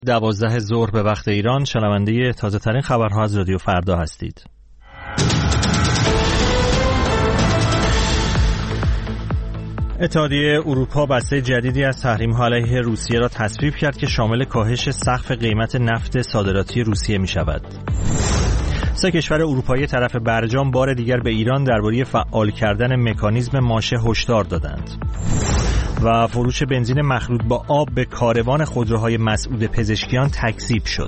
12 ظهر به وقت ایران شنونده تازه ترین خبرها از رادیو فردا هستید. اتحادیه اروپا بسته جدیدی از تحریم‌ها علیه روسیه را تصویب کرد که شامل کاهش سقف قیمت نفت صادراتی روسیه می‌شود. 3 کشور اروپایی طرف برجام بار دیگر به ایران درباره فعال کردن مکانیزم ماشه هشدار دادند. و فروش بنزین مخلوط با آب به کاروان خودروهای مسعود پزشکیان تکذیب شد.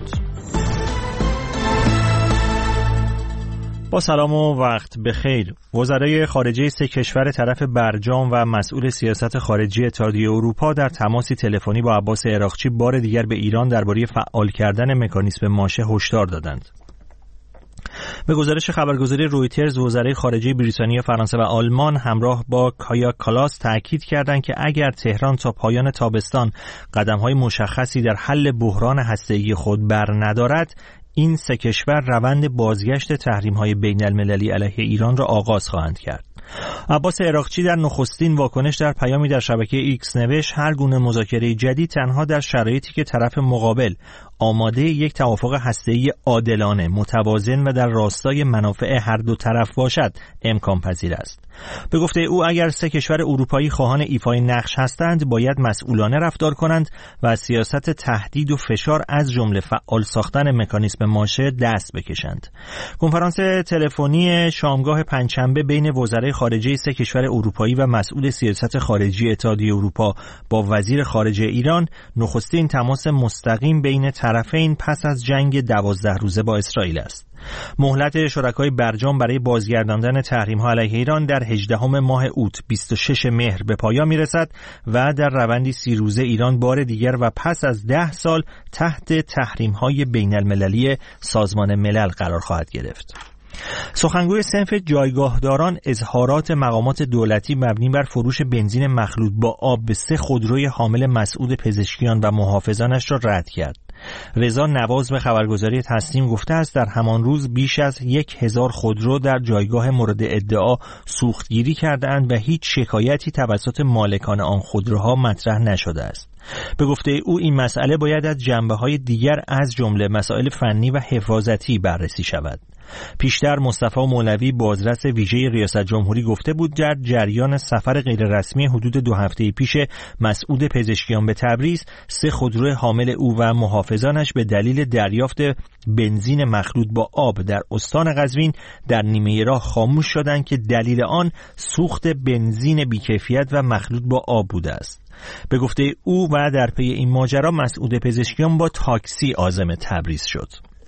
با سلام و وقت بخیر. وزرای خارجه 3 کشور طرف برجام و مسئول سیاست خارجی اتحادیه اروپا در تماسی تلفنی با عباس عراقچی بار دیگر به ایران درباره فعال کردن مکانیزم ماشه هشدار دادند. به گزارش خبرگزاری رویترز، وزرای خارجه بریتانیا، فرانسه و آلمان همراه با کایا کالاس تأکید کردند که اگر تهران تا پایان تابستان قدم‌های مشخصی در حل بحران هسته‌ای خود برندارد، این 3 کشور روند بازگشت تحریم‌های بین‌المللی علیه ایران را آغاز خواهند کرد. عباس عراقچی در نخستین واکنش در پیامی در شبکه ایکس نوشت هر گونه مذاکره جدید تنها در شرایطی که طرف مقابل آماده یک توافق هسته‌ای عادلانه، متوازن و در راستای منافع هر دو طرف باشد امکان پذیر است. به گفته او اگر 3 کشور اروپایی خواهان ایفای نقش هستند باید مسئولانه رفتار کنند و از سیاست تهدید و فشار از جمله فعال ساختن مکانیزم ماشه دست بکشند. کنفرانس تلفنی شامگاه پنجشنبه بین وزرای خارجه 3 کشور اروپایی و مسئول سیاست خارجی اتحادیه اروپا با وزیر خارجه ایران نخستین تماس مستقیم بین طرفین پس از جنگ 12 روزه با اسرائیل است. مهلت شرکای برجام برای بازگرداندن تحریم‌ها علیه ایران در 18 ماه اوت 26 مهر به پایان میرسد و در روندی 30 روزه ایران بار دیگر و پس از 10 سال تحت تحریم‌های بین‌المللی سازمان ملل قرار خواهد گرفت. سخنگوی صنف جایگاهداران اظهارات مقامات دولتی مبنی بر فروش بنزین مخلوط با آب به 3 خودروی حامل مسعود پزشکیان و محافظانش را رد کرد. رضا نواز به خبرگزاری تسنیم گفته است در همان روز بیش از 1000 خودرو در جایگاه مورد ادعا سوختگیری کرده‌اند و هیچ شکایتی توسط مالکان آن خودروها مطرح نشده است. به گفته او این مسئله باید از جنبه‌های دیگر از جمله مسائل فنی و حفاظتی بررسی شود. پیشتر مصطفی مولوی بازرس ویژه ریاست جمهوری گفته بود در جریان سفر غیررسمی حدود 2 هفته پیش مسعود پزشکیان به تبریز 3 خودرو حامل او و محافظانش به دلیل دریافت بنزین مخلوط با آب در استان قزوین در نیمه راه خاموش شدند که دلیل آن سوخت بنزین بیکیفیت و مخلوط با آب بوده است. به گفته او و در پی این ماجرا مسعود پزشکیان با تاکسی عازم تبریز شد.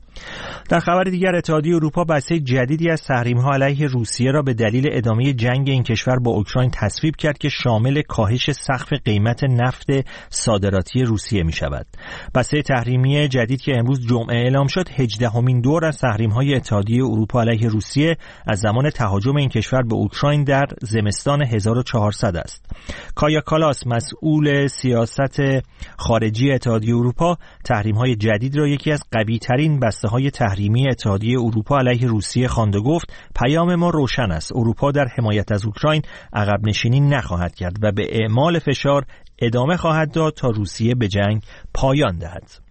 در خبر دیگر اتحادیه اروپا بسته جدیدی از تحریم‌ها علیه روسیه را به دلیل ادامه جنگ این کشور با اوکراین تصویب کرد که شامل کاهش سقف قیمت نفت صادراتی روسیه می‌شود. بسته تحریمی جدید که امروز جمعه اعلام شد 18مین دور از تحریم‌های اتحادیه اروپا علیه روسیه از زمان تهاجم این کشور به اوکراین در زمستان 1400 است. کایا کالاس مسئول سیاست خارجی اتحادیه اروپا تحریم‌های جدید را یکی از قوی‌ترین بسته‌های تحریمی اتحادیه اروپا علیه روسیه خواند و گفت پیام ما روشن است. اروپا در حمایت از اوکراین عقب نشینی نخواهد کرد و به اعمال فشار ادامه خواهد داد تا روسیه به جنگ پایان دهد.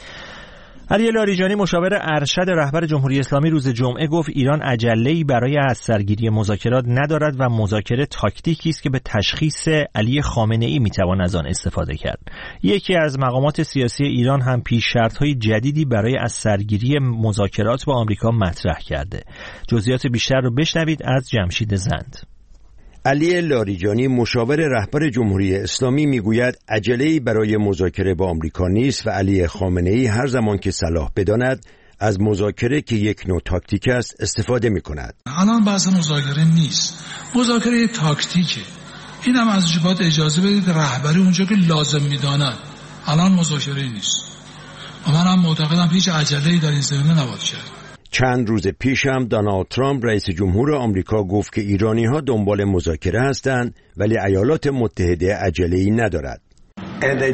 علی لاریجانی مشاور ارشد رهبر جمهوری اسلامی روز جمعه گفت ایران عجله‌ای برای از سرگیری مذاکرات ندارد و مذاکره تاکتیکی است که به تشخیص علی خامنه‌ای میتوان از آن استفاده کرد. یکی از مقامات سیاسی ایران هم پیش شرط‌های جدیدی برای از سرگیری مذاکرات با آمریکا مطرح کرده. جزئیات بیشتر رو بشنوید از جمشید زند. علی لاریجانی مشاور رهبر جمهوری اسلامی میگوید عجله‌ای برای مذاکره با آمریکا نیست و علی خامنه‌ای هر زمان که صلاح بداند از مذاکره که یک نوع تاکتیک است استفاده می‌کند. الان بحث مذاکره نیست، مذاکره تاکتیکه. این هم از جبات اجازه بدید رهبری اونجا که لازم می‌داند. الان مذاکره نیست و من هم معتقدم هیچ عجله‌ای در این زمینه نباید کرد. چند روز پیش هم دونالد ترامپ رئیس جمهور آمریکا گفت که ایرانی‌ها دنبال مذاکره هستند ولی ایالات متحده عجله‌ای ندارد.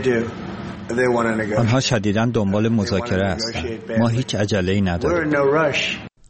آنها شدیداً دنبال مذاکره هستند. ما هیچ عجله‌ای نداریم.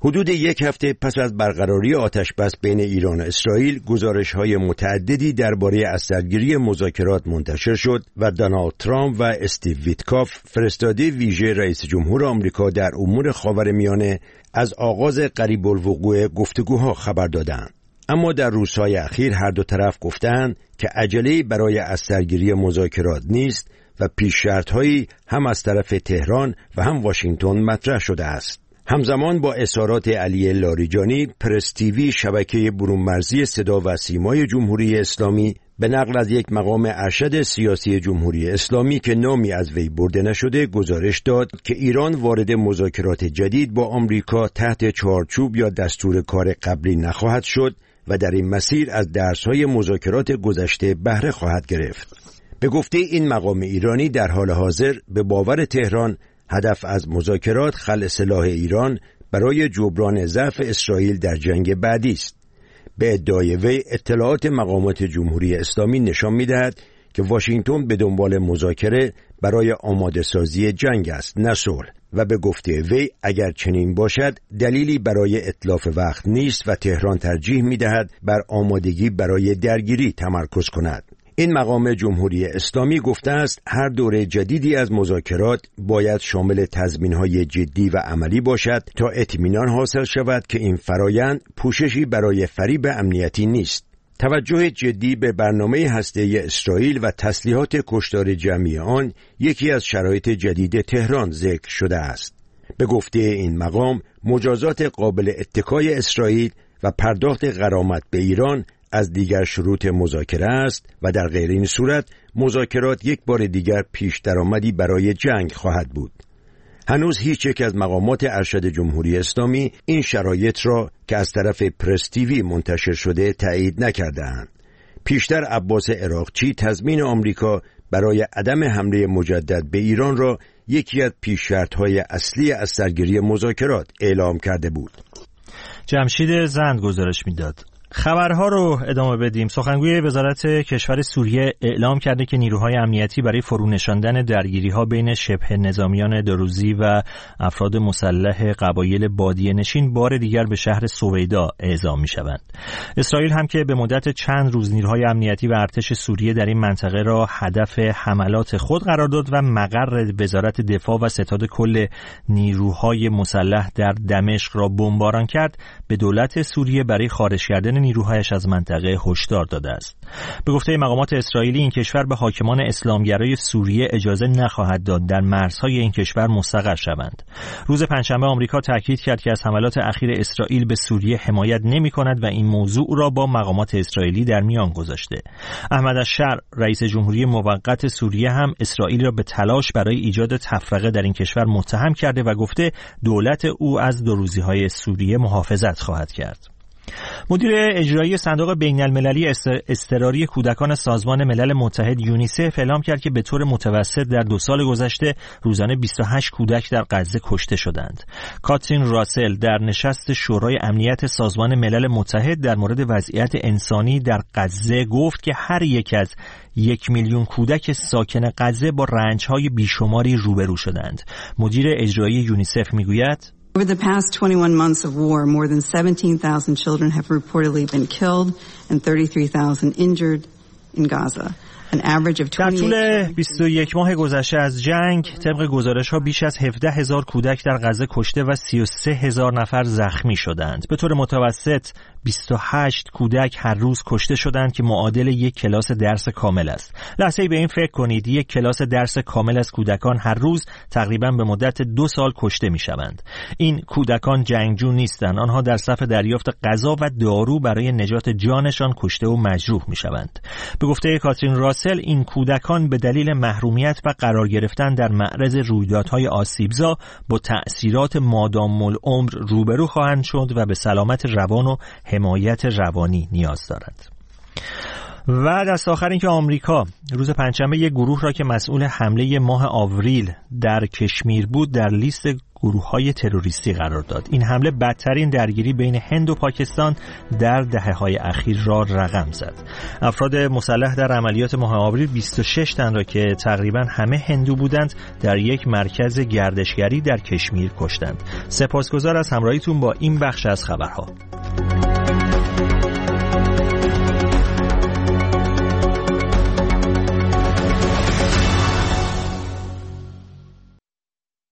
حدود یک هفته پس از برقراری آتش‌بس بین ایران و اسرائیل، گزارش‌های متعددی درباره اثرگیری مذاکرات منتشر شد و دونالد ترامپ و استیو ویتکاف، فرستاده ویژه رئیس جمهور آمریکا در امور خاورمیانه، از آغاز قریب الوقوع گفتگوها خبر دادند. اما در روزهای اخیر هر دو طرف گفتند که عجله‌ای برای اثرگیری مذاکرات نیست و پیش شرط‌هایی هم از طرف تهران و هم واشنگتن مطرح شده است. همزمان با اظهارات علی لاریجانی، پرس تیوی، شبکه برون‌مرزی صدا و سیمای جمهوری اسلامی، به نقل از یک مقام ارشد سیاسی جمهوری اسلامی که نامی از وی برده نشده گزارش داد که ایران وارد مذاکرات جدید با آمریکا تحت چارچوب یا دستور کار قبلی نخواهد شد و در این مسیر از درس‌های مذاکرات گذشته بهره خواهد گرفت. به گفته این مقام ایرانی، در حال حاضر به باور تهران هدف از مذاکرات خلع سلاح ایران برای جبران ضعف اسرائیل در جنگ بعدی است. به ادعای وی، اطلاعات مقامات جمهوری اسلامی نشان می‌دهد که واشنگتن به دنبال مذاکره برای آماده سازی جنگ است، نه صلح. و به گفته وی اگر چنین باشد دلیلی برای اتلاف وقت نیست و تهران ترجیح می‌دهد بر آمادگی برای درگیری تمرکز کند. این مقام جمهوری اسلامی گفته است هر دوره جدیدی از مذاکرات باید شامل تضمین‌های جدی و عملی باشد تا اطمینان حاصل شود که این فرایند پوششی برای فریب امنیتی نیست. توجه جدی به برنامه هسته‌ای اسرائیل و تسلیحات کشتار جمعی آن یکی از شرایط جدید تهران ذکر شده است. به گفته این مقام، مجازات قابل اتکای اسرائیل و پرداخت غرامت به ایران از دیگر شروط مذاکره است و در غیر این صورت مذاکرات یک بار دیگر پیش درآمدی برای جنگ خواهد بود. هنوز هیچ یک از مقامات ارشد جمهوری اسلامی این شرایط را که از طرف پرس تیوی منتشر شده تایید نکرده‌اند. پیشتر عباس عراقچی تضمین آمریکا برای عدم حمله مجدد به ایران را یکی از پیش شرط‌های اصلی از سرگیری مذاکرات اعلام کرده بود. جمشید زند گزارش می‌داد. خبرها رو ادامه بدیم. سخنگوی وزارت کشور سوریه اعلام کرده که نیروهای امنیتی برای فرونشاندن درگیری‌ها بین شبه نظامیان دروزی و افراد مسلح قبایل بادیه نشین بار دیگر به شهر سویدا اعزام می‌شوند. اسرائیل هم که به مدت چند روز نیروهای امنیتی و ارتش سوریه در این منطقه را هدف حملات خود قرار داد و مقر وزارت دفاع و ستاد کل نیروهای مسلح در دمشق را بمباران کرد، به دولت سوریه برای خارج کردن نیروهایش از منطقه هشدار داده است. به گفته مقامات اسرائیلی، این کشور به حاکمان اسلامگرای سوریه اجازه نخواهد داد در مرزهای این کشور مستقر شوند. روز پنجشنبه آمریکا تاکید کرد که از حملات اخیر اسرائیل به سوریه حمایت نمی‌کند و این موضوع را با مقامات اسرائیلی در میان گذاشته. احمد الشر، رئیس جمهوری موقت سوریه، هم اسرائیل را به تلاش برای ایجاد تفرقه در این کشور متهم کرده و گفته دولت او از دروزی‌های سوریه محافظت خواهد کرد. مدیر اجرایی صندوق بین‌المللی اضطراری کودکان سازمان ملل متحد یونیسف اعلام کرد که به طور متوسط در 2 سال گذشته روزانه 28 کودک در غزه کشته شدند. کاترین راسل در نشست شورای امنیت سازمان ملل متحد در مورد وضعیت انسانی در غزه گفت که هر یک از 1 میلیون کودک ساکن غزه با رنج‌های بیشماری روبرو شدند. مدیر اجرایی یونیسف میگوید Over the past 21 months of war, more than 17,000 children have reportedly been killed and 33,000 injured in Gaza. در طول 21 ماه گذشته از جنگ، طبق گزارش‌ها بیش از 17,000 کودک در غزه کشته و 33,000 نفر زخمی شدند. به طور متوسط 28 کودک هر روز کشته شدند که معادل یک کلاس درس کامل است. لحظه‌ای به این فکر کنید، یک کلاس درس کامل از کودکان هر روز تقریباً به مدت 2 سال کشته می‌شوند. این کودکان جنگجو نیستند، آنها در صف دریافت غذا و دارو برای نجات جانشان کشته و مجروح می‌شوند. به گفته کاترین راسل، این کودکان به دلیل محرومیت و قرار گرفتن در معرض رویدادهای آسیبزا با تأثیرات مادام العمر روبرو خواهند شد و به سلامت روان و حمایت روانی نیاز دارند. و دست آخر این که آمریکا روز پنجشنبه یک گروه را که مسئول حمله ماه آوریل در کشمیر بود در لیست گروه‌های تروریستی قرار داد. این حمله بدترین درگیری بین هند و پاکستان در دهه‌های اخیر را رقم زد. افراد مسلح در عملیات ماه آوریل 26 تن را که تقریباً همه هندو بودند در یک مرکز گردشگری در کشمیر کشتند. سپاسگزار از همراهیتون با این بخش از خبرها.